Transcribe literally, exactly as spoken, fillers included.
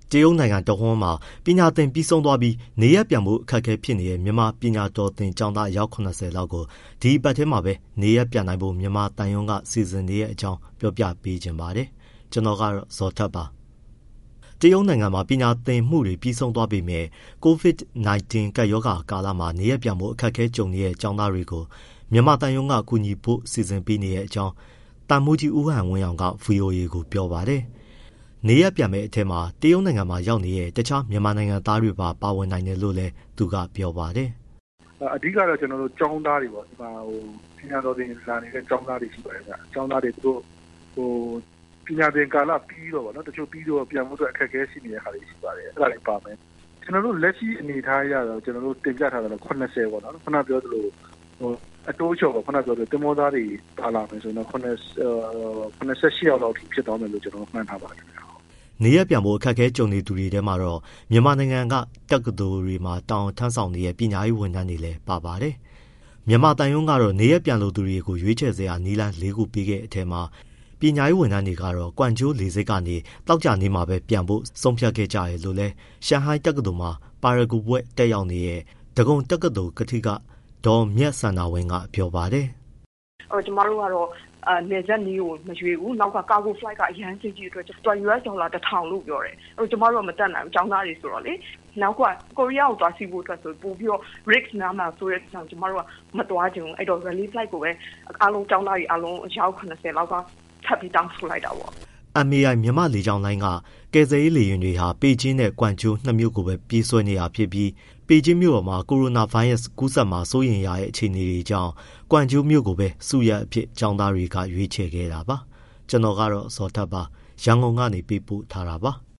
တရုတ်နိုင်ငံတဝန်းမှာပညာသင်ပြီးဆုံးသွားပြီးနေရပြန်မှုအခက်အခဲဖြစ်နေတဲ့မြန်မာပညာတော်သင်ကျောင်းသားအယောက်ခုနှစ်ဆယ်လောက်ကိုဒီအပတ်ထဲမှာပဲနေရပြန်နိုင်ဖို့မြန်မာတန်ယုံကစီစဉ်နေတဲ့အကြောင်းပြောပြပေးခြင်းပါတယ်ကျွန်တော်ကတော့ဇော်ထက်ပါတရုတ်နိုင်ငံမှာပညာသင်မှုတွေပြီးဆုံးသွားပေမဲ့ ကိုဗစ် ၁၉ ကပ်ရောဂါကာလမှာနေရပြန်မှုအခက်အခဲကြုံနေတဲ့ကျောင်းသားတွေကိုမြန်မာတန်ယုံကကူညီဖို့စီစဉ်ပေးနေတဲ့အကြောင်းတန်မိုးကြီးဦးဟန်ဝင်းအောင်က ဗွီအိုအေ ကိုပြောပါတယ်နေရပြန်မဲ့အထက်မှာတရုတ်နိုင်ငံမှာရောက်နေတဲ့တခြားမြန်မာနိုင်ငံသားတွေပါပါဝင်နိုင်တယ်လို့လည်းသူကပြောပါတယ်အဓိကတော့ကျွန်တော်တို့ကျောင်းသားတွေပေါ့ဒီမှာဟိုပညာတော်သင်လာနေတဲ့ကျောင်းသားတွေရှိပါတယ်ဗျကျောင်းသားတွေသူတို့ဟိုပညာသင်ကာလပြီးတော့ဗောနော်တချို့ပြီးတော့ပြန်ဖို့အတွက်အခက်အခဲရှိနေတဲ့ခါတွေရှိပါတယ်အဲ့ဒါတွေပါမယ်ကျွန်တော်တို့လက်ရှိအနေထားရတော့ကျွန်တော်တို့တင်ပြထားတာတော့ခုနှစ်ဆယ်ပေါ့နော်ခုနပြောသလိုဟိုအတိုးချော်ပေါ့ခုနပြောသလိုတင်မောသားတွေပါလာမယ်ဆိုတော့ခုနှစ်ခုနှစ်ဆက်ရှိရောက်လောက်ဖြစ်သွားမယ်လို့ကျွန်တော်မှန်းထားပါတယ်နေရပြန်ဖို့အခက်အခဲကြုံနေသူတွေထဲမှာတော့မြန်မာနိုင်ငံကတက္ကသိုလ်တွေမှာတောင်းထမ်းဆောင်နေတဲ့ပညာရေးဝန်ထမ်းတွေလည်းပါပါတယ်။မြန်မာတန်ယုံကတော့နေရပြန်လို့သူတွေကိုရွေးချယ်စရာနီလန်း၄ခုပေးခဲ့အထက်မှာပညာရေးဝန်ထမ်းတွေကတော့ကွမ်ကျိုးလေဆိပ်ကနေတောက်ကြနေမှာပဲပြန်ဖို့ဆုံးဖြတ်ခဲ့ကြရလို့လဲရှန်ဟိုင်းတက္ကသိုလ်မှာပါရဂူဘွဲ့တက်ရောက်နေတဲ့ဒဂုံတက္ကသိုလ်ကတိကဒေါ်မြတ်စန္ဒာဝင်းကပြောပါတယ်။အော်ကျမတို့ကတော့နေဆက်နီးကိုမရွေးဘူးနောက်ကကာဂို flight ကအရန်ကြီးကြီးအတွက်တော် ယူ အက်စ် ဒေါ်လာတစ်ထောင်လို့ပြောတယ်အဲ့တော့ကျမတို့ကမတက်နိုင်ဘူးကျောင်းသားတွေဆိုတော့လေနောက်ကကိုရီးယားကိုသွားစီးဖို့အတွက်ဆိုပို့ပြီးတော့ risk နားမှာဆိုရဲကြောင့်ကျမတို့ကမသွားချင်ဘူးအဲ့တော့ rally flight ကိုပဲအားလုံးကျောင်းသားတွေအားလုံးအယောက်ခုနှစ်ဆယ်လောက်ကထပ်ပြီးတောင်းဆိုလိုက်တာပေါ့အမ် အေ အိုင် မြန်မာလေကြောင်းလိုင်းကကယ်ဆယ်ရေးလေယာဉ်တွေဟာပေကျင်းနဲ့ကွမ်ကျိုးနှစ်မြို့ကိုပဲပြေးဆွဲနေတာဖြစ်ပြီးပေကျင်းမြို့ပေါ်မှာကိုရိုနာဗိုင်းရပ်စ်ကူးစက်မှာစိုးရိမ်ရတဲ့အခြေအနေတွေကြောင့်ကွမ်ကျိုးမြို့ကိုပဲစုရပ်အဖြစ်ကျောင်းသားတွေကရွေးချယ်ခဲ့တာပါကျွန်တော်ကတော့ဇော်ထက်ပါရန်ကုန်ကနေပေးပို့ထားတာပါ